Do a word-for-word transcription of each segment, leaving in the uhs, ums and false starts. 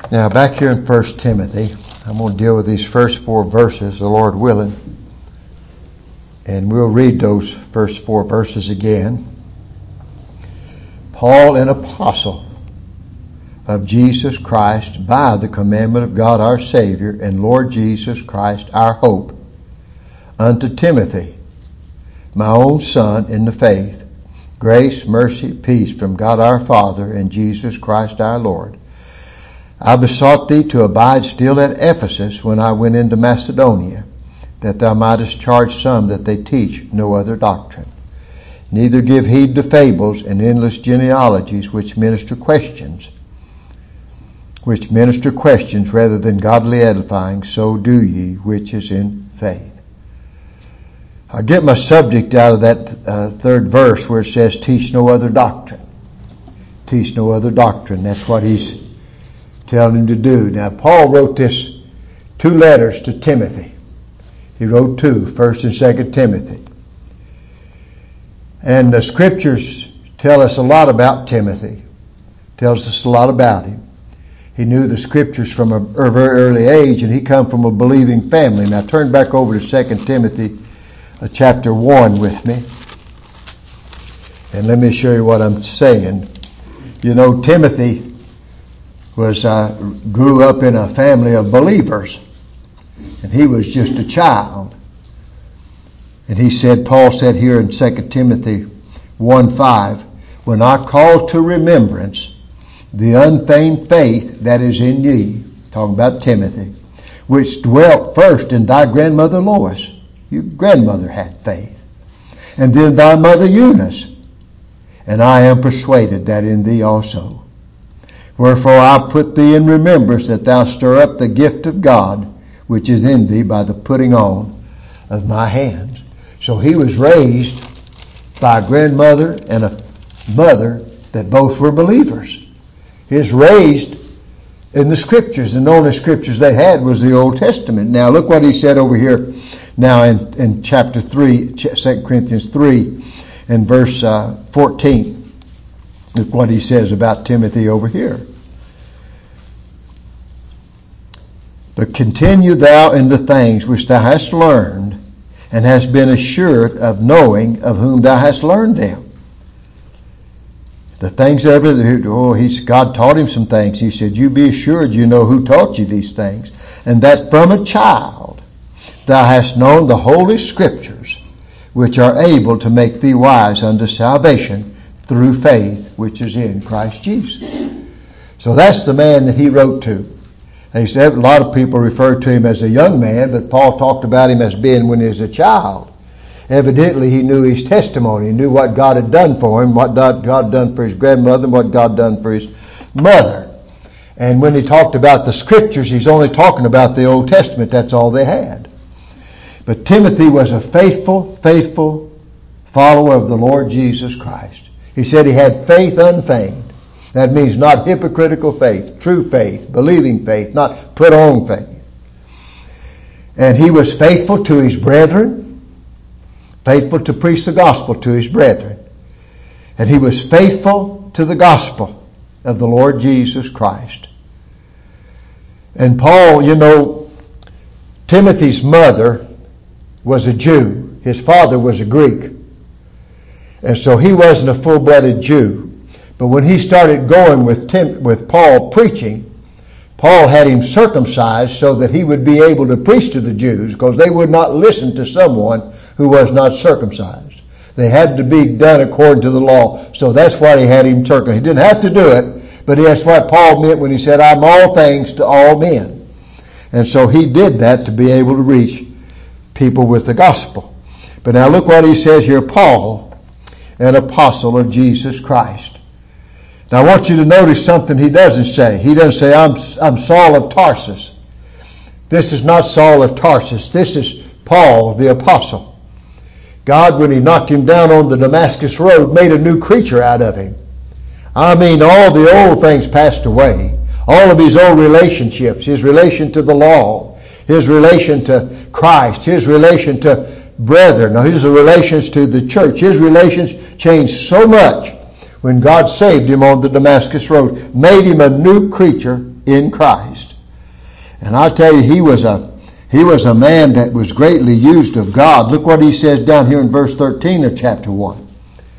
Now, back here in First Timothy, I'm going to deal with these first four verses, the Lord willing. And we'll read those first four verses again. Paul, an apostle of Jesus Christ, by the commandment of God our Savior and Lord Jesus Christ our hope, unto Timothy, my own son in the faith, grace, mercy, peace from God our Father and Jesus Christ our Lord. I besought thee to abide still at Ephesus when I went into Macedonia, that thou mightest charge some that they teach no other doctrine. Neither give heed to fables and endless genealogies which minister questions, which minister questions rather than godly edifying, so do ye which is in faith. I get my subject out of that uh, third verse where it says, teach no other doctrine. Teach no other doctrine. That's what he's telling him to do. Now, Paul wrote this two letters to Timothy. He wrote two, First and Second Timothy. And the scriptures tell us a lot about Timothy. Tells us a lot about him. He knew the scriptures from a very early age, and he come from a believing family. Now, turn back over to Second Timothy uh, chapter one with me. And let me show you what I'm saying. You know, Timothy was uh, grew up in a family of believers, and he was just a child. And he said, Paul said here in Second Timothy one five, when I call to remembrance the unfeigned faith that is in ye, talking about Timothy, which dwelt first in thy grandmother Lois. Your grandmother had faith. And then thy mother Eunice. And I am persuaded that in thee also. Wherefore I put thee in remembrance that thou stir up the gift of God, which is in thee by the putting on of my hands. So he was raised by a grandmother and a mother that both were believers. He was raised in the scriptures, and the only scriptures they had was the Old Testament. Now look what he said over here now in, in chapter three, Second Corinthians three, and verse uh, fourteen. Look what he says about Timothy over here. But continue thou in the things which thou hast learned, and hast been assured of knowing of whom thou hast learned them. The things ever, oh, he's, God taught him some things. He said, you be assured you know who taught you these things, and that from a child thou hast known the holy scriptures, which are able to make thee wise unto salvation through faith, which is in Christ Jesus. So that's the man that he wrote to. He said, a lot of people refer to him as a young man, but Paul talked about him as being when he was a child. Evidently, he knew his testimony. He knew what God had done for him, what God had done for his grandmother, and what God had done for his mother. And when he talked about the scriptures, he's only talking about the Old Testament. That's all they had. But Timothy was a faithful, faithful follower of the Lord Jesus Christ. He said he had faith unfeigned. That means not hypocritical faith, true faith, believing faith, not put on faith. And he was faithful to his brethren, faithful to preach the gospel to his brethren. And he was faithful to the gospel of the Lord Jesus Christ. And Paul, you know, Timothy's mother was a Jew. His father was a Greek. And so he wasn't a full-blooded Jew. But when he started going with Tim, with Paul preaching, Paul had him circumcised so that he would be able to preach to the Jews, because they would not listen to someone who was not circumcised. They had to be done according to the law. So that's why he had him circumcised. He didn't have to do it, but that's what Paul meant when he said, I'm all things to all men. And so he did that to be able to reach people with the gospel. But now look what he says here, Paul, an apostle of Jesus Christ. Now I want you to notice something he doesn't say. He doesn't say, I'm, I'm Saul of Tarsus. This is not Saul of Tarsus. This is Paul the apostle. God, when he knocked him down on the Damascus road, made a new creature out of him. I mean, all the old things passed away. All of his old relationships, his relation to the law, his relation to Christ, his relation to brethren, his relations to the church, his relations changed so much when God saved him on the Damascus road, made him a new creature in Christ. And I tell you, he was a he was a man that was greatly used of God. Look what he says down here in verse thirteen of chapter one.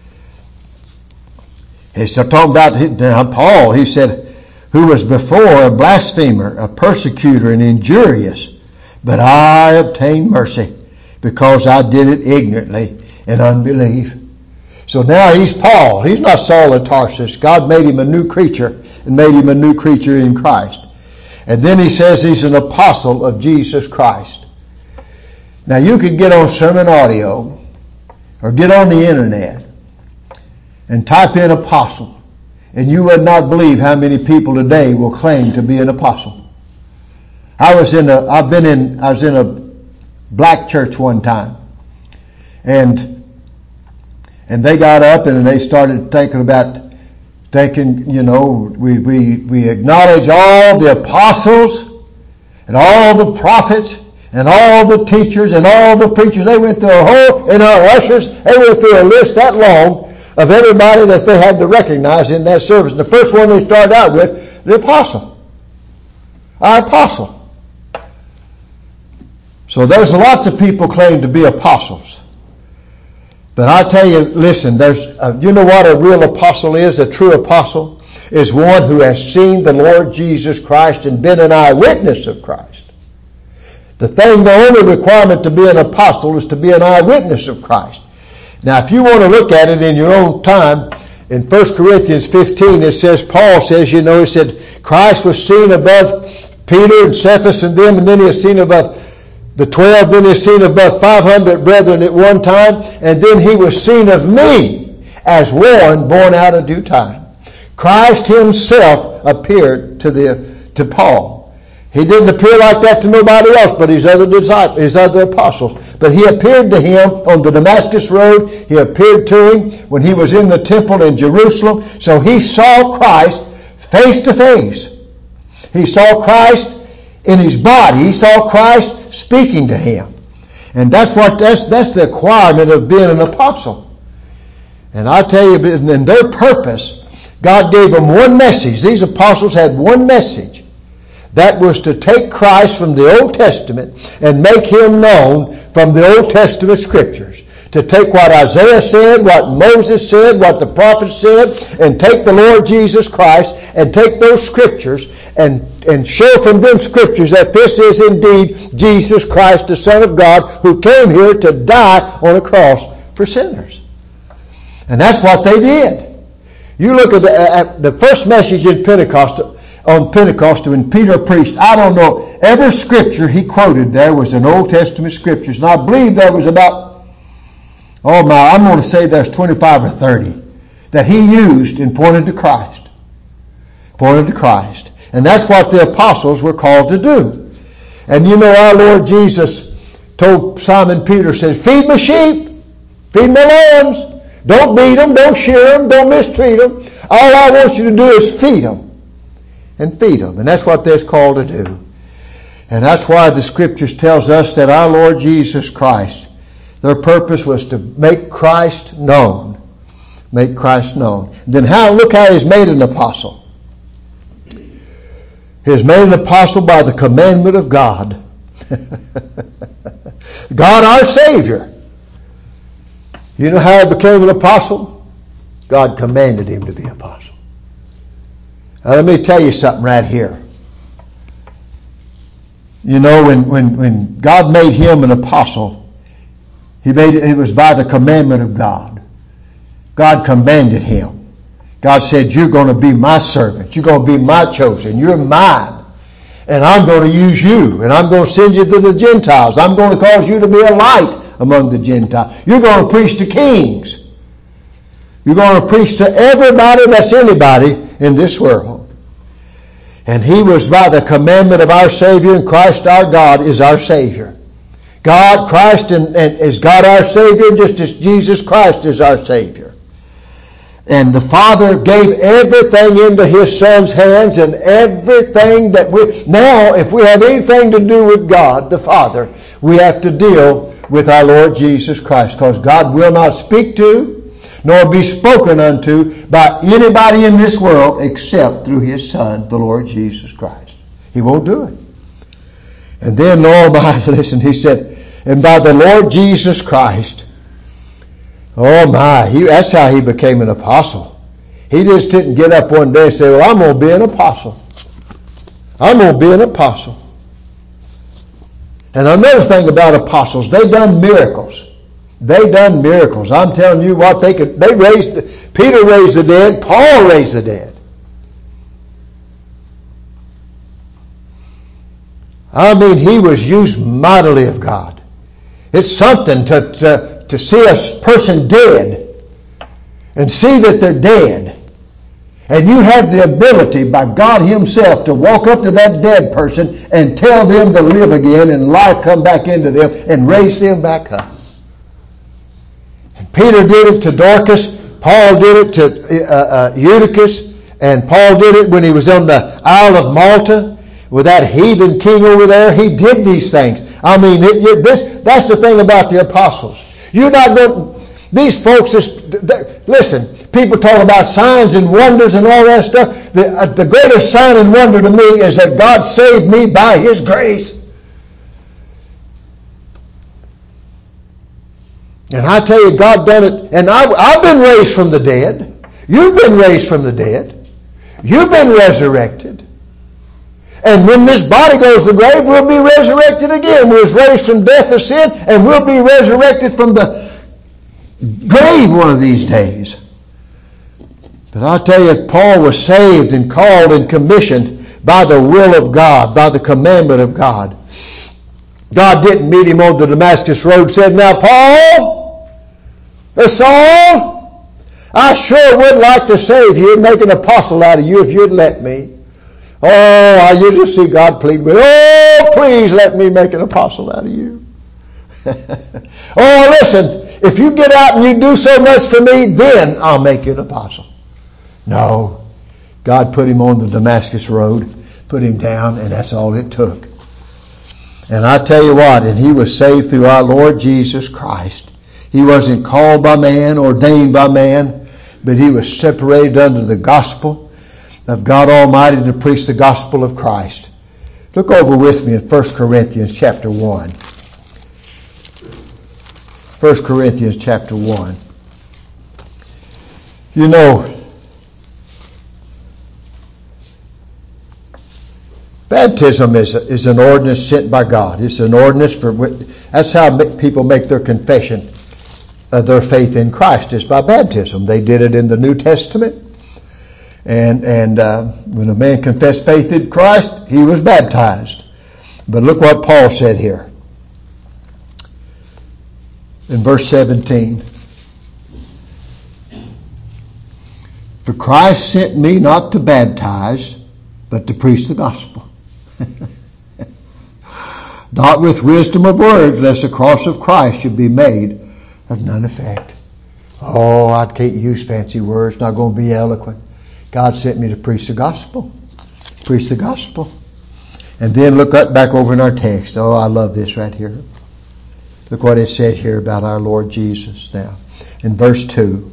He's talking about Paul. He said, who was before a blasphemer, a persecutor, and injurious, but I obtained mercy because I did it ignorantly in unbelief. So now he's Paul. He's not Saul of Tarsus. God made him a new creature and made him a new creature in Christ. And then he says he's an apostle of Jesus Christ. Now you could get on sermon audio or get on the internet and type in apostle, and you would not believe how many people today will claim to be an apostle. I was in a I've been in I was in a black church one time, and and they got up and they started thinking about thinking, you know, we, we, we acknowledge all the apostles and all the prophets and all the teachers and all the preachers. They went through a whole, and our ushers, they went through a list that long of everybody that they had to recognize in that service. And the first one they started out with, the apostle. Our apostle. So there's lots of people claim to be apostles. But I tell you, listen, there's, uh, you know what a real apostle is? A true apostle is one who has seen the Lord Jesus Christ and been an eyewitness of Christ. The thing, the only requirement to be an apostle is to be an eyewitness of Christ. Now, if you want to look at it in your own time, in First Corinthians fifteen, it says, Paul says, you know, he said, Christ was seen above Peter and Cephas and them, and then he was seen above the twelve, then he was seen above five hundred brethren at one time, and then he was seen of me as one born out of due time. Christ himself appeared to the to Paul. He didn't appear like that to nobody else but his other disciples, his other apostles. But he appeared to him on the Damascus road. He appeared to him when he was in the temple in Jerusalem. So he saw Christ face to face. He saw Christ in his body. He saw Christ speaking to him. And that's what that's that's the requirement of being an apostle. And I tell you, in their purpose, God gave them one message. These apostles had one message. That was to take Christ from the Old Testament and make him known from the Old Testament scriptures. To take what Isaiah said, what Moses said, what the prophets said, and take the Lord Jesus Christ and take those scriptures and, and show from them scriptures that this is indeed Jesus Christ, the Son of God, who came here to die on a cross for sinners. And that's what they did. You look at the, at the first message in Pentecost, on Pentecost when Peter preached, I don't know, every scripture he quoted there was an Old Testament scriptures. And I believe there was about, oh my, I'm going to say there's twenty-five or thirty that he used and pointed to Christ. Pointed to Christ. And that's what the apostles were called to do. And you know, our Lord Jesus told Simon Peter, says, feed my sheep, feed my lambs. Don't beat them, don't shear them, don't mistreat them. All I want you to do is feed them. And feed them. And that's what they're called to do. And that's why the scriptures tells us that our Lord Jesus Christ, their purpose was to make Christ known. Make Christ known. And then how, look how he's made an apostle. He's made an apostle by the commandment of God. God our Savior. You know how he became an apostle? God commanded him to be an apostle. Now, let me tell you something right here. You know, when, when, when God made him an apostle, he made it, it was by the commandment of God. God commanded him. God said, you're going to be my servant. You're going to be my chosen. You're mine. And I'm going to use you. And I'm going to send you to the Gentiles. I'm going to cause you to be a light among the Gentiles. You're going to preach to kings. You're going to preach to everybody that's anybody in this world. And he was by the commandment of our Savior, and Christ our God is our Savior. God, Christ and, and is God our Savior, just as Jesus Christ is our Savior. And the Father gave everything into his Son's hands, and everything that we... Now, if we have anything to do with God, the Father, we have to deal with our Lord Jesus Christ, because God will not speak to, nor be spoken unto, by anybody in this world except through His Son, the Lord Jesus Christ. He won't do it. And then, oh my, listen, he said, and by the Lord Jesus Christ, oh my, he, that's how he became an apostle. He just didn't get up one day and say, well, I'm going to be an apostle. I'm going to be an apostle. And another thing about apostles, they done miracles. They done miracles. I'm telling you what, they could. They raised, Peter raised the dead, Paul raised the dead. I mean, he was used mightily of God. It's something to, to, to see a person dead and see that they're dead. And you have the ability by God Himself to walk up to that dead person and tell them to live again and life come back into them and raise them back up. And Peter did it to Dorcas. Paul did it to uh, uh, Eutychus. And Paul did it when he was on the Isle of Malta with that heathen king over there. He did these things. I mean, it, it, this that's the thing about the apostles. You're not going. These folks, just, listen. People talk about signs and wonders and all that stuff. The, uh, the greatest sign and wonder to me is that God saved me by His grace. And I tell you, God done it. And I, I've been raised from the dead. You've been raised from the dead. You've been resurrected. And when this body goes to the grave, we'll be resurrected again. We was raised from death of sin, and we'll be resurrected from the grave one of these days. But I'll tell you, Paul was saved and called and commissioned by the will of God, by the commandment of God. God didn't meet him on the Damascus road and said, now Paul, or Saul, I sure would like to save you and make an apostle out of you if you'd let me. Oh, I usually see God plead with, oh, please let me make an apostle out of you. Oh, listen, if you get out and you do so much for me, then I'll make you an apostle. No. God put him on the Damascus road, put him down, and that's all it took. And I tell you what, and he was saved through our Lord Jesus Christ. He wasn't called by man, ordained by man, but he was separated under the gospel of God Almighty to preach the gospel of Christ. Look over with me in First Corinthians chapter one. First Corinthians chapter one. You know, baptism is, a, is an ordinance sent by God. It's an ordinance for, that's how people make their confession of their faith in Christ, is by baptism. They did it in the New Testament. And, and uh, when a man confessed faith in Christ, he was baptized. But look what Paul said here. In verse seventeen. For Christ sent me not to baptize, but to preach the gospel. Not with wisdom of words, lest the cross of Christ should be made of none effect. Oh, I can't use fancy words, not going to be eloquent. God sent me to preach the gospel. Preach the gospel. And then look back over in our text. Oh, I love this right here. Look what it says here about our Lord Jesus now. In verse two.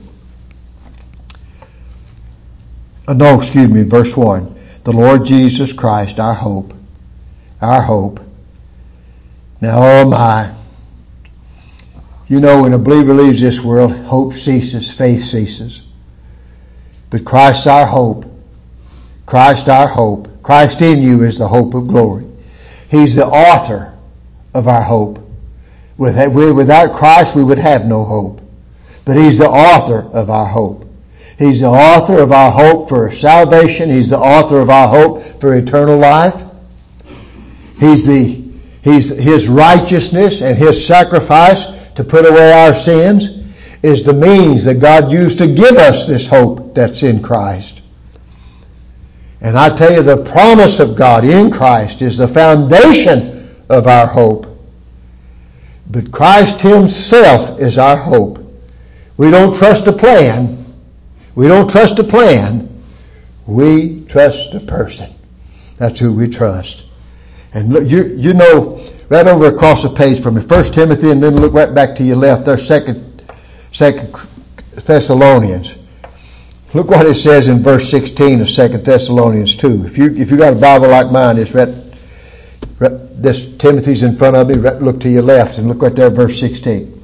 Oh, no, excuse me, verse one. The Lord Jesus Christ, our hope. Our hope. Now, oh my. You know, when a believer leaves this world, hope ceases, faith ceases. But Christ our hope. Christ our hope. Christ in you is the hope of glory. He's the author of our hope. Without Christ, we would have no hope. But He's the author of our hope. He's the author of our hope for salvation. He's the author of our hope for eternal life. He's the He's His righteousness and His sacrifice to put away our sins is the means that God used to give us this hope that's in Christ. And I tell you, the promise of God in Christ is the foundation of our hope. But Christ Himself is our hope. We don't trust a plan. We don't trust a plan. We trust a person. That's who we trust. And look, you you know, right over across the page from me, First Timothy, and then look right back to your left. There's Second Second Thessalonians. Look what it says in verse sixteen of Second Thessalonians two. If you if you got a Bible like mine, it's right, right this Timothy's in front of me. Right, look to your left and look right there, verse sixteen.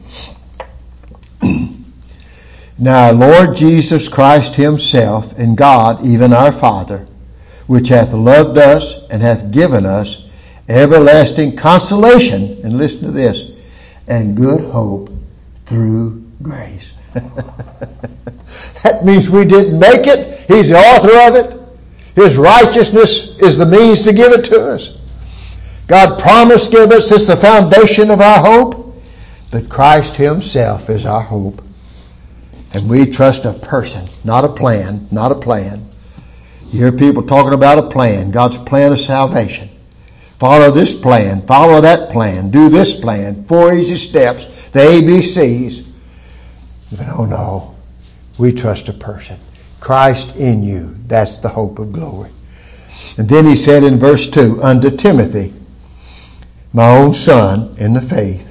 Now, Lord Jesus Christ himself and God, even our Father, which hath loved us and hath given us everlasting consolation, and listen to this, and good hope through grace. That means we didn't make it. He's the author of it. His righteousness is the means to give it to us. God promised to give us, it's the foundation of our hope, but Christ himself is our hope. And we trust a person, not a plan, not a plan. You hear people talking about a plan, God's plan of salvation. Follow this plan, follow that plan, do this plan, four easy steps, the A B Cs. But oh no, we trust a person. Christ in you, that's the hope of glory. And then he said in verse two, unto Timothy, my own son in the faith.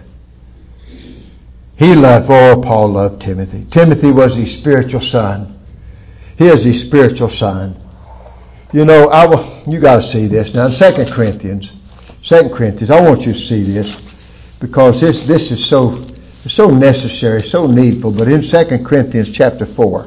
He loved, oh, Paul loved Timothy. Timothy was his spiritual son. He is his spiritual son. You know, I will, you got to see this now. In Second Corinthians, Second Corinthians, I want you to see this because this this is so so necessary, so needful. But in Second Corinthians chapter four,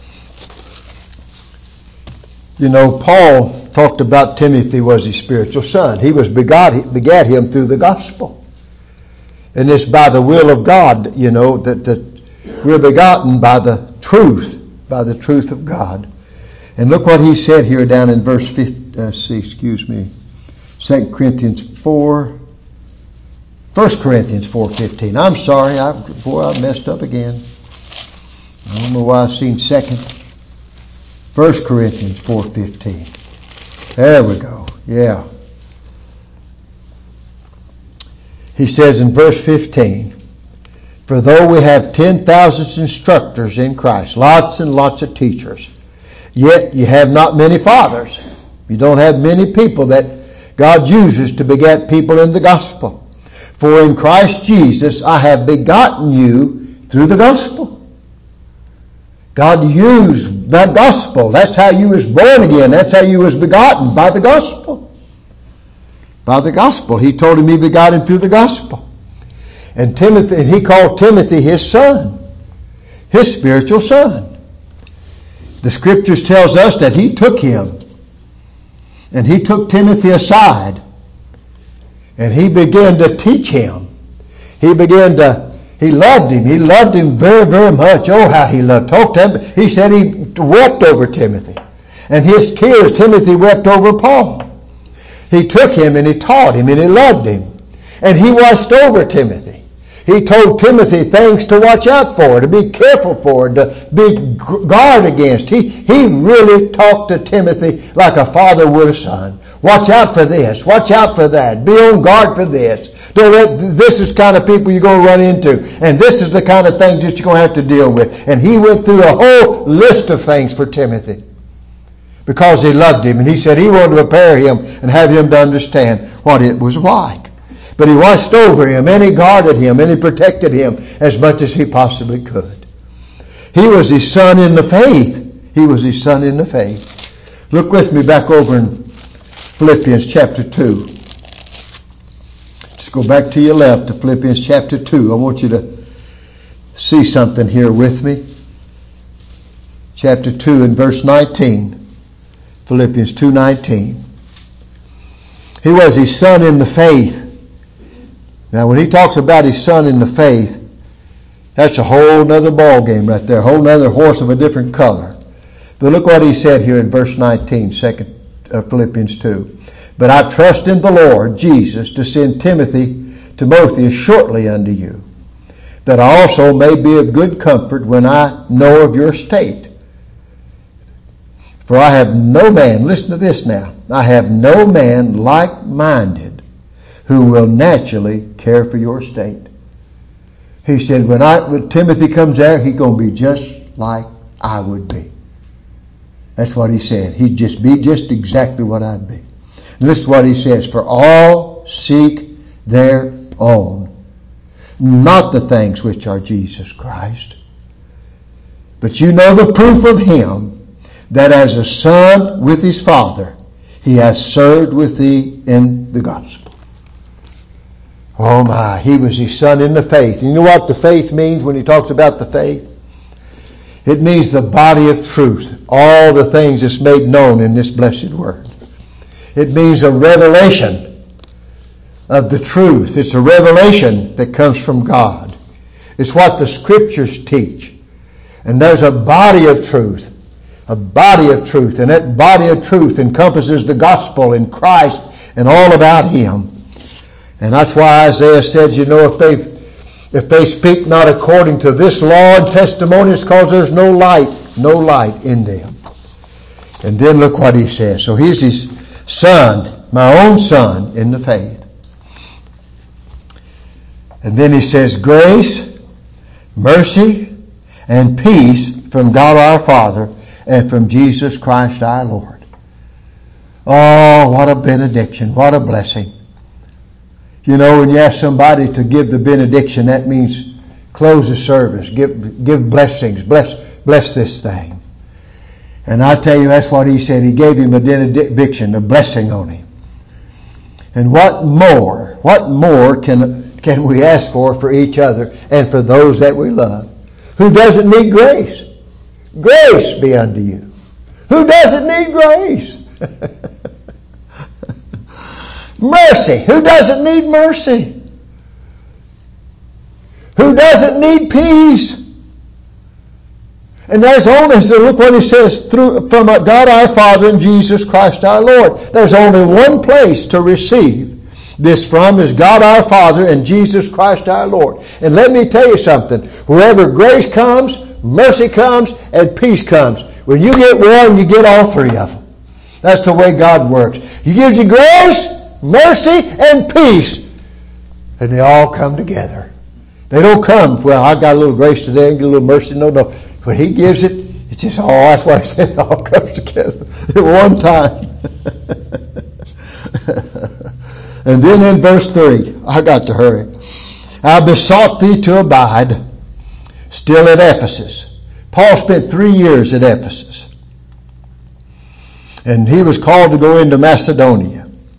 you know, Paul talked about Timothy was his spiritual son. He was begot begat him through the gospel. And it's by the will of God, you know, that, that we're begotten by the truth, by the truth of God. And look what he said here down in verse fifty, uh, see, excuse me, Second Corinthians four, First Corinthians four fifteen. I'm sorry, I, boy, I messed up again. I don't know why I've seen second. First Corinthians four fifteen. There we go. Yeah. He says in verse fifteen, for though we have ten thousand instructors in Christ, lots and lots of teachers, yet you have not many fathers. You don't have many people that God uses to beget people in the gospel. For in Christ Jesus I have begotten you through the gospel. God used the gospel. That's how you was born again. That's how you was begotten, by the gospel. By the gospel. He told him he begot him through the gospel. And Timothy, and he called Timothy his son, his spiritual son. The scriptures tells us that he took him and he took Timothy aside and he began to teach him. He began to, he loved him. He loved him very, very much. Oh, how he loved. Talked to him. He said he wept over Timothy. And his tears, Timothy wept over Paul. He took him and he taught him and he loved him. And he watched over Timothy. He told Timothy things to watch out for, to be careful for, to be guard against. He, he really talked to Timothy like a father would a son. Watch out for this. Watch out for that. Be on guard for this. Don't let, this is the kind of people you're going to run into. And this is the kind of things that you're going to have to deal with. And he went through a whole list of things for Timothy. Because he loved him. And he said he wanted to prepare him and have him to understand what it was like. But he watched over him and he guarded him and he protected him as much as he possibly could. He was his son in the faith. He was his son in the faith. Look with me back over in Philippians chapter two. Just go back to your left to Philippians chapter two. I want you to see something here with me. Chapter two and verse nineteen. Philippians two nineteen. He was his son in the faith. Now when he talks about his son in the faith, that's a whole nother ball game right there, a whole nother horse of a different color. But look what he said here in verse nineteen, second uh, Philippians two. But I trust in the Lord Jesus to send Timothy, Timotheus shortly unto you, that I also may be of good comfort when I know of your state. For I have no man, listen to this now, I have no man like-minded who will naturally care for your state. He said, when, I, when Timothy comes there, he's going to be just like I would be. That's what he said. He'd just be just exactly what I'd be. And listen to what he says, for all seek their own, not the things which are Jesus Christ. But you know the proof of him, that as a son with his Father, he has served with thee in the gospel. Oh my, he was his son in the faith. You know what the faith means when he talks about the faith? It means the body of truth. All the things that's made known in this blessed word. It means a revelation of the truth. It's a revelation that comes from God. It's what the Scriptures teach. And there's a body of truth. A body of truth. And that body of truth encompasses the gospel in Christ and all about Him. And that's why Isaiah said, you know, if they if they speak not according to this law and testimony, it's because there's no light, no light in them. And then look what he says. So he's his son, my own son in the faith. And then he says, grace, mercy, and peace from God our Father and from Jesus Christ our Lord. Oh, what a benediction, what a blessing. You know, when you ask somebody to give the benediction, that means close the service, give give blessings, bless bless this thing. And I tell you, that's what he said. He gave him a benediction, a blessing on him. And what more, what more can can we ask for for each other and for those that we love? Who doesn't need grace? Grace be unto you. Who doesn't need grace? Mercy. Who doesn't need mercy? Who doesn't need peace? And there's only, so look what he says, through from God our Father and Jesus Christ our Lord. There's only one place to receive this from, is God our Father and Jesus Christ our Lord. And let me tell you something. Wherever grace comes, mercy comes, and peace comes. When you get one, you get all three of them. That's the way God works. He gives you grace, mercy, and peace. And they all come together. They don't come, well, I got a little grace today and get a little mercy. No, no. When He gives it, it's just, oh, that's why He said it all comes together at one time. And then in verse three, I got to hurry. I besought thee to abide still at Ephesus. Paul spent three years at Ephesus. And he was called to go into Macedonia.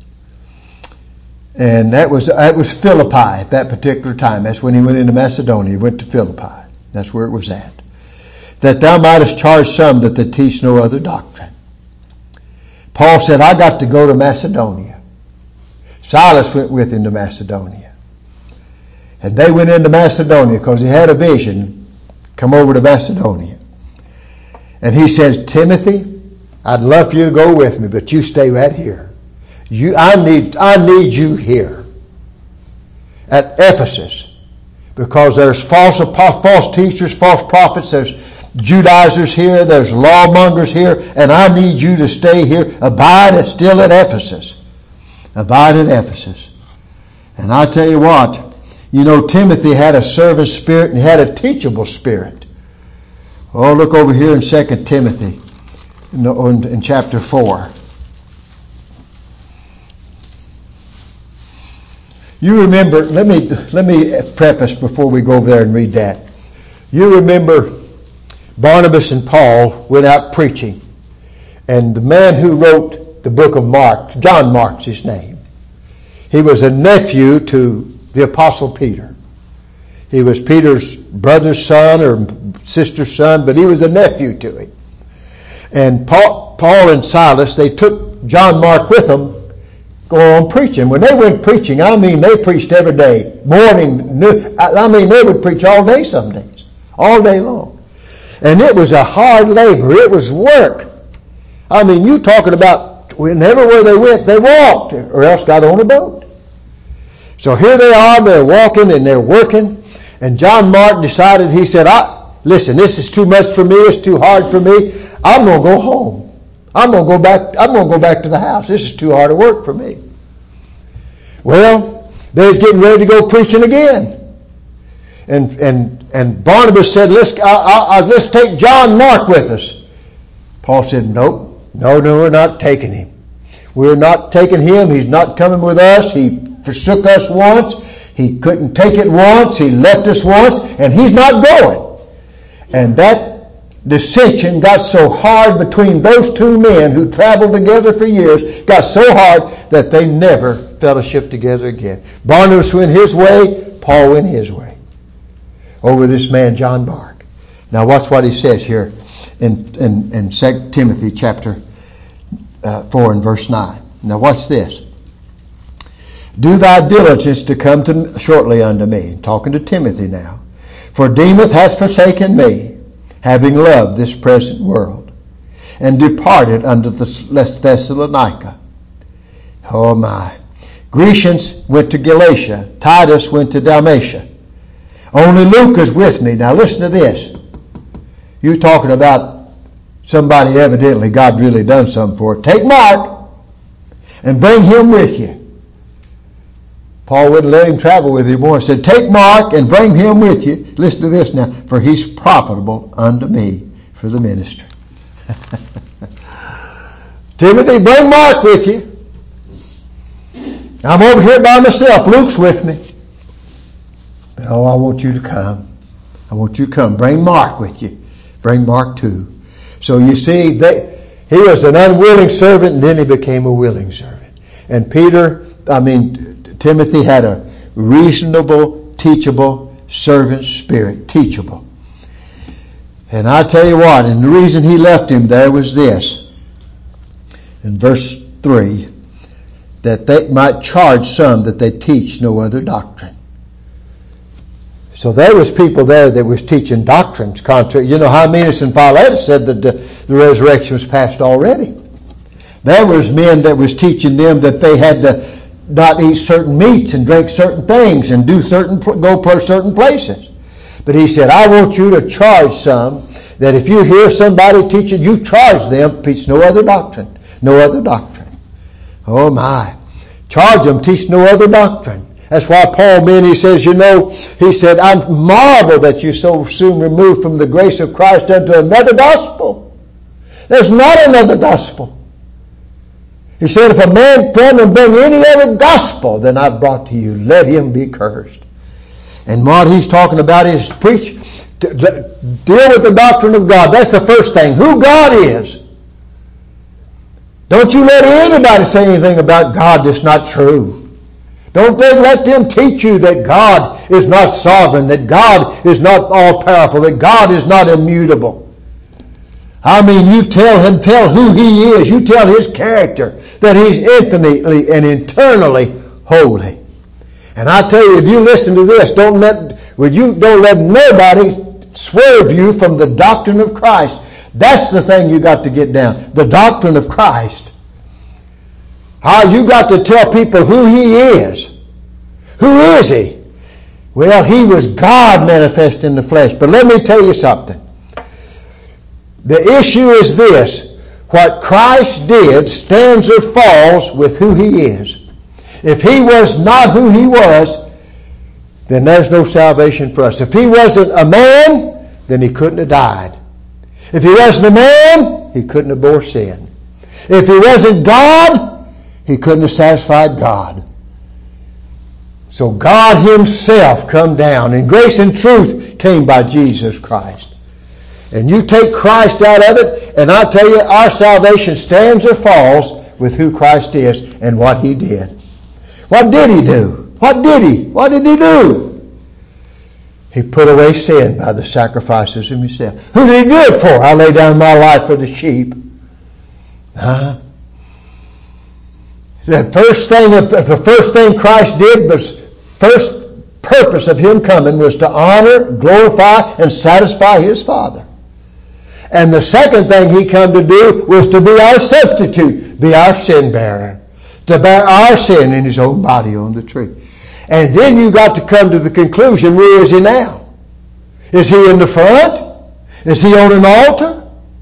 And that was that was Philippi at that particular time. That's when he went into Macedonia. He went to Philippi. That's where it was at. That thou mightest charge some that they teach no other doctrine. Paul said, I got to go to Macedonia. Silas went with him to Macedonia. And they went into Macedonia because he had a vision. Come over to Macedonia. And he says, Timothy, I'd love for you to go with me, but you stay right here. You, I need, I need you here at Ephesus, because there's false, false teachers, false prophets. There's Judaizers here. There's lawmongers here, and I need you to stay here. Abide still at Ephesus. Abide at Ephesus. And I tell you what, you know, Timothy had a servant spirit and he had a teachable spirit. Oh, look over here in Second Timothy, in, in, in chapter four. You remember, let me let me preface before we go over there and read that. You remember Barnabas and Paul went out preaching. And the man who wrote the book of Mark, John Mark's his name. He was a nephew to the Apostle Peter. He was Peter's brother's son or sister's son, but he was a nephew to him. And Paul, Paul and Silas, they took John Mark with them, go on preaching. When they went preaching, I mean, they preached every day, morning, noon. I mean, they would preach all day some days, all day long. And it was a hard labor. It was work. I mean, you talking about whenever where they went, they walked or else got on a boat. So here they are, they're walking and they're working. And John Mark decided, he said, I, listen, this is too much for me. It's too hard for me. I'm going to go home. I'm going to go back. I'm going to go back to the house. This is too hard to work for me. Well, they was getting ready to go preaching again, and and and Barnabas said, "Let's I, I, let's take John Mark with us." Paul said, "Nope, no, no, we're not taking him. We're not taking him. He's not coming with us. He forsook us once. He couldn't take it once. He left us once, and he's not going." And that dissension got so hard between those two men who traveled together for years, got so hard that they never fellowshiped together again. Barnabas went his way, Paul went his way. Over this man, John Mark. Now watch what he says here in, in, in Second Timothy chapter uh, four and verse nine. Now watch this. Do thy diligence to come to shortly unto me. Talking to Timothy now. For Demas hath forsaken me, having loved this present world, and departed unto the Thessalonica. Oh my. Grecians went to Galatia. Titus went to Dalmatia. Only Luke is with me. Now listen to this. You're talking about somebody evidently God really done something for. Take Mark and bring him with you. Paul wouldn't let him travel with him more. He said, take Mark and bring him with you. Listen to this now. For he's profitable unto me for the ministry. Timothy, bring Mark with you. I'm over here by myself. Luke's with me. But oh, I want you to come. I want you to come. Bring Mark with you. Bring Mark too. So you see, they, he was an unwilling servant, and then he became a willing servant. And Peter, I mean, Timothy had a reasonable, teachable servant spirit. Teachable. And I tell you what, and the reason he left him there was this. In verse three, that they might charge some that they teach no other doctrine. So there was people there that was teaching doctrines contrary. You know, Hymenaeus and Philetus said that the, the resurrection was past already. There was men that was teaching them that they had to not eat certain meats and drink certain things and do certain go per certain places. But he said, I want you to charge some that if you hear somebody teaching, you charge them, teach no other doctrine. No other doctrine. Oh my. Charge them, teach no other doctrine. That's why Paul meant, he says, you know, he said, I marvel that you so soon removed from the grace of Christ unto another gospel. There's not another gospel. He said, if a man come and bring any other gospel than I've brought to you, let him be cursed. And what he's talking about is preach, deal with the doctrine of God. That's the first thing. Who God is. Don't you let anybody say anything about God that's not true. Don't they let them teach you that God is not sovereign, that God is not all-powerful, that God is not immutable. I mean, you tell him, tell who he is. You tell his character, that he's infinitely and eternally holy. And I tell you, if you listen to this, don't let, would you, don't let nobody swerve you from the doctrine of Christ. That's the thing you got to get down. The doctrine of Christ. How you got to tell people who he is. Who is he? Well, he was God manifest in the flesh. But let me tell you something. The issue is this. What Christ did stands or falls with who he is. If he was not who he was, then there's no salvation for us. If he wasn't a man, then he couldn't have died. If he wasn't a man, he couldn't have bore sin. If he wasn't God, he couldn't have satisfied God. So God himself come down, and grace and truth came by Jesus Christ. And you take Christ out of it, and I tell you, our salvation stands or falls with who Christ is and what he did. What did he do? What did he? What did he do? He put away sin by the sacrifices of himself. Who did he do it for? I lay down my life for the sheep. Huh? The first thing, the first thing Christ did was, first purpose of him coming was to honor, glorify, and satisfy his Father. And the second thing he come to do was to be our substitute, be our sin bearer, to bear our sin in his own body on the tree. And then you got to come to the conclusion, where is he now? Is he in the front? Is he on an altar?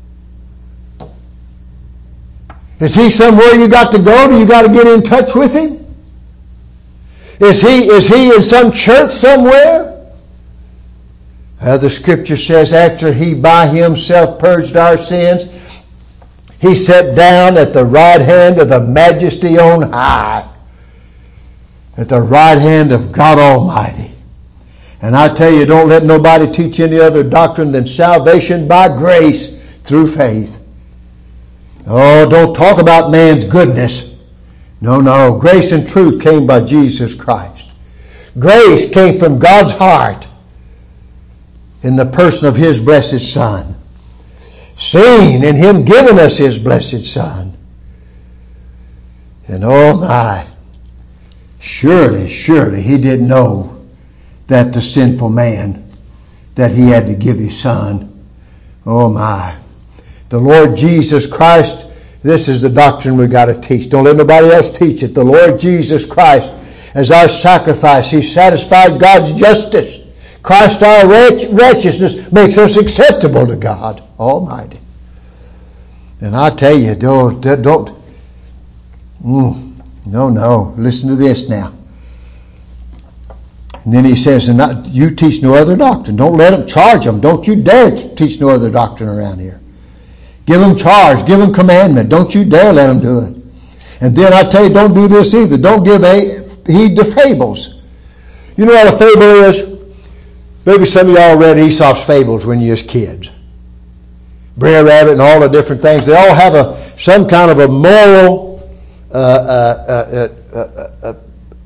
Is he somewhere you got to go? Do you got to get in touch with him? Is he, is he in some church somewhere? Uh, the scripture says after he by himself purged our sins, he sat down at the right hand of the majesty on high. At the right hand of God Almighty. And I tell you, don't let nobody teach any other doctrine than salvation by grace through faith. Oh, don't talk about man's goodness. No, no. Grace and truth came by Jesus Christ. Grace came from God's heart in the person of His blessed Son. Seen in Him giving us His blessed Son. And oh my, surely, surely He didn't know that the sinful man, that He had to give His Son. Oh my. The Lord Jesus Christ, this is the doctrine we've got to teach. Don't let nobody else teach it. The Lord Jesus Christ, as our sacrifice, He satisfied God's justice. Christ, our righteousness, makes us acceptable to God Almighty. And I tell you, don't, don't, mm, no, no. Listen to this now. And then He says, and not, you teach no other doctrine. Don't let them charge them. Don't you dare teach no other doctrine around here. Give them charge. Give them commandment. Don't you dare let them do it. And then I tell you, don't do this either. Don't give a heed to fables. You know what a fable is? Maybe some of y'all read Aesop's fables when you was kids. Brer Rabbit and all the different things. They all have a some kind of a moral uh, uh, uh, uh, uh,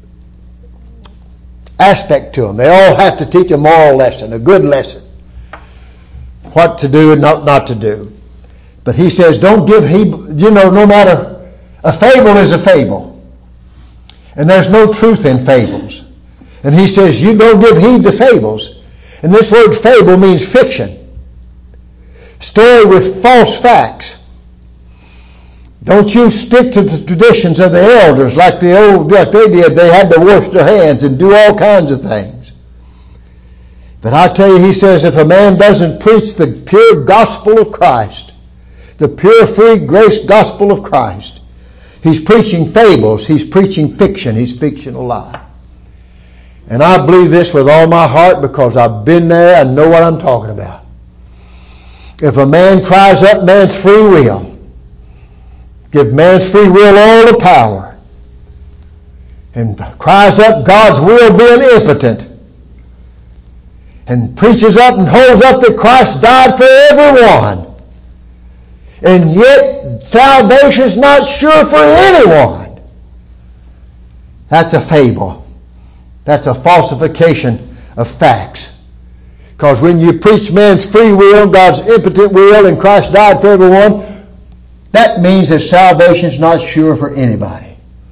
aspect to them. They all have to teach a moral lesson, a good lesson. What to do and not, not to do. But he says, don't give heed, you know, no matter, a fable is a fable. And there's no truth in fables. And he says, you don't give heed to fables. And this word fable means fiction. Story with false facts. Don't you stick to the traditions of the elders like the old, like they did. They had to wash their hands and do all kinds of things. But I tell you, he says, if a man doesn't preach the pure gospel of Christ, the pure, free, grace gospel of Christ, he's preaching fables, he's preaching fiction, he's preaching a lie. And I believe this with all my heart because I've been there and know what I'm talking about. If a man cries up man's free will, give man's free will all the power, and cries up God's will being impotent, and preaches up and holds up that Christ died for everyone, and yet salvation's not sure for anyone, that's a fable. That's a falsification of facts. Because when you preach man's free will, God's impotent will, and Christ died for everyone, that means that salvation's not sure for anybody.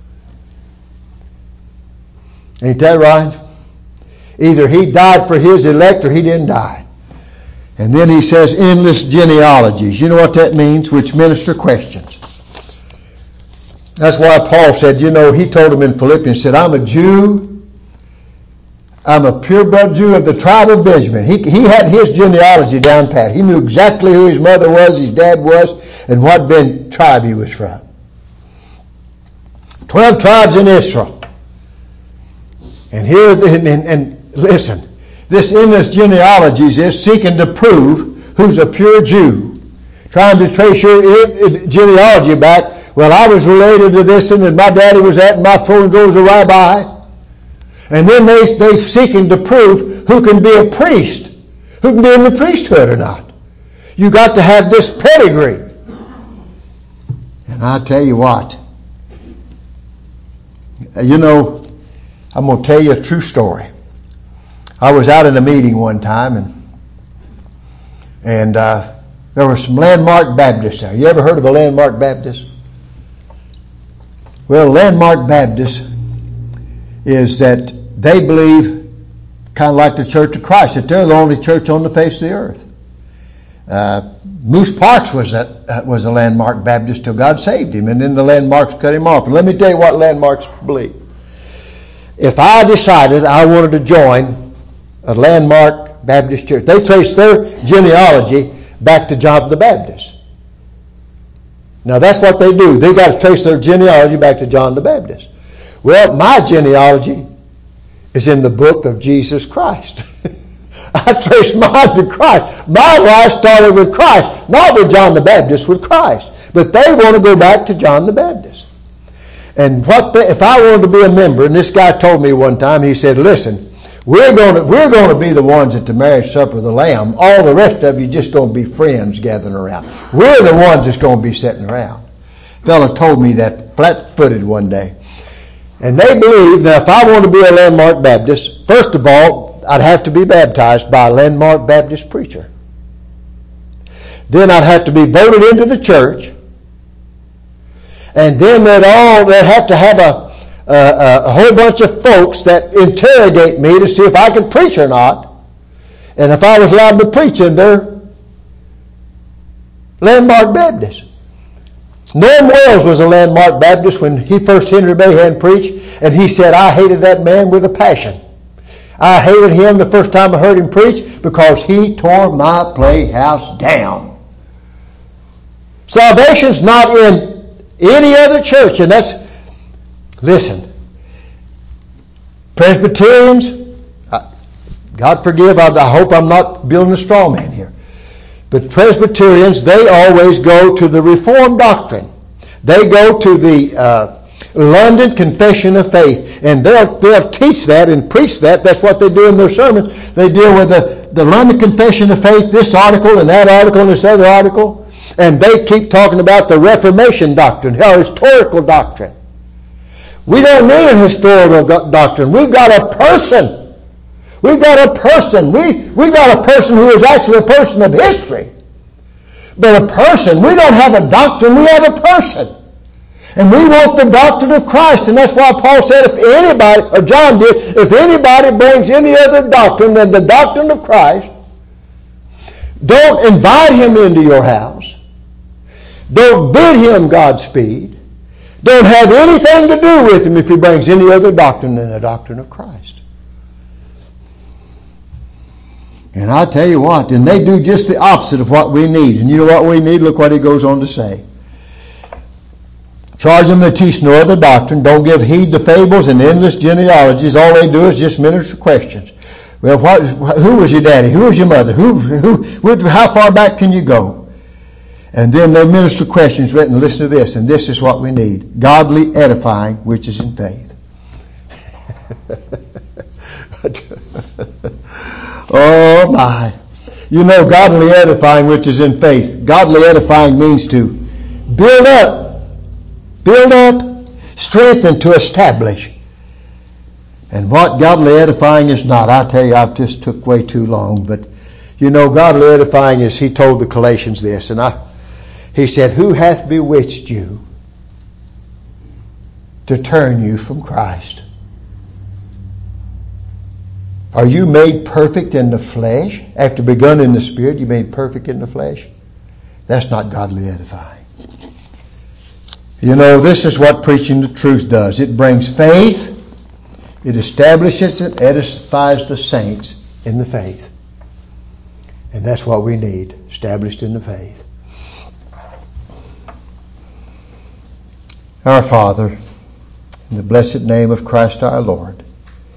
Ain't that right? Either He died for His elect or He didn't die. And then he says endless genealogies. You know what that means? Which minister questions. That's why Paul said, you know, he told them in Philippians, said, I'm a Jew. I'm a purebred Jew of the tribe of Benjamin. He, he had his genealogy down pat. He knew exactly who his mother was, his dad was, and what ben, tribe he was from. Twelve tribes in Israel. And here, and, and, and listen, this endless genealogies is seeking to prove who's a pure Jew. Trying to trace your genealogy back. Well, I was related to this, and my daddy was that, and my father was a rabbi. And then they, they're seeking to prove who can be a priest, who can be in the priesthood or not. You got to have this pedigree. And I tell you what, you know, I'm going to tell you a true story. I was out in a meeting one time, and and uh, there were some Landmark Baptists there. You ever heard of a Landmark Baptist? Well, Landmark Baptist is that they believe, kind of like the Church of Christ, that they're the only church on the face of the earth. Uh, Moose Parks was a, uh, was a Landmark Baptist till God saved him, and then the Landmarks cut him off. And let me tell you what Landmarks believe. If I decided I wanted to join a Landmark Baptist church, they trace their genealogy back to John the Baptist. Now that's what they do. They got to trace their genealogy back to John the Baptist. Well, my genealogy is in the book of Jesus Christ. I trace mine to Christ. My life started with Christ, not with John the Baptist, with Christ. But they want to go back to John the Baptist. And what they, if I wanted to be a member, and this guy told me one time, he said, listen, We're going to, we're going to be the ones at the marriage supper of the Lamb. All the rest of you just going to be friends gathering around. We're the ones that's going to be sitting around. A fellow told me that flat-footed one day. And they believe, now if I want to be a Landmark Baptist, first of all, I'd have to be baptized by a Landmark Baptist preacher. Then I'd have to be voted into the church. And then they'd all, they'd have to have a Uh, a whole bunch of folks that interrogate me to see if I can preach or not, and if I was allowed to preach in their Landmark Baptist. Norm Wells was a Landmark Baptist when he first Henry Mahan preached, and he said, I hated that man with a passion. I hated him the first time I heard him preach because he tore my playhouse down. Salvation's not in any other church, and that's Listen, Presbyterians, God forgive, I hope I'm not building a straw man here, but Presbyterians, they always go to the Reformed doctrine. They go to the uh, London Confession of Faith, and they'll, they'll teach that and preach that. That's what they do in their sermons. They deal with the, the London Confession of Faith, this article and that article and this other article, and they keep talking about the Reformation doctrine, or historical doctrine. We don't need a historical doctrine. We've got a person. We've got a person. We, we've got a person who is actually a person of history. But a person, we don't have a doctrine, we have a person. And we want the doctrine of Christ. And that's why Paul said if anybody, or John did, if anybody brings any other doctrine than the doctrine of Christ, don't invite him into your house. Don't bid him Godspeed. Don't have anything to do with him if he brings any other doctrine than the doctrine of Christ. And I tell you what, and they do just the opposite of what we need. And you know what we need? Look what he goes on to say. Charge them to teach no other doctrine. Don't give heed to fables and endless genealogies. All they do is just minister questions. Well, what, who was your daddy? Who was your mother? Who, who, how far back can you go? And then they minister questions written, listen to this, and this is what we need. Godly edifying, which is in faith. Oh my. You know, godly edifying, which is in faith. Godly edifying means to build up, build up, strengthen, to establish. And what godly edifying is not, I tell you, I've just took way too long, but you know, godly edifying is, he told the Galatians this, and I He said, who hath bewitched you to turn you from Christ? Are you made perfect in the flesh? After begun in the Spirit, you made perfect in the flesh? That's not godly edifying. You know, this is what preaching the truth does. It brings faith. It establishes and edifies the saints in the faith. And that's what we need, established in the faith. Our Father, in the blessed name of Christ our Lord,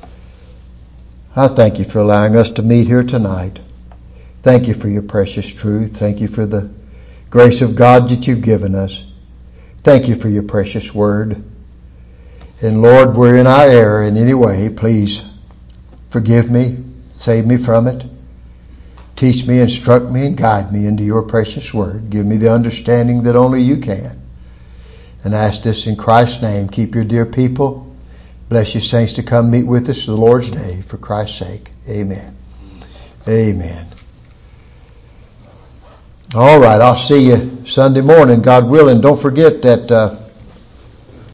I thank you for allowing us to meet here tonight. Thank you for your precious truth. Thank you for the grace of God that you've given us. Thank you for your precious word. And Lord, we're in our error in any way. Please forgive me, save me from it. Teach me, instruct me, and guide me into your precious word. Give me the understanding that only you can. And I ask this in Christ's name. Keep your dear people. Bless your saints to come meet with us the Lord's day. For Christ's sake. Amen. Amen. All right. I'll see you Sunday morning, God willing. Don't forget that... Uh,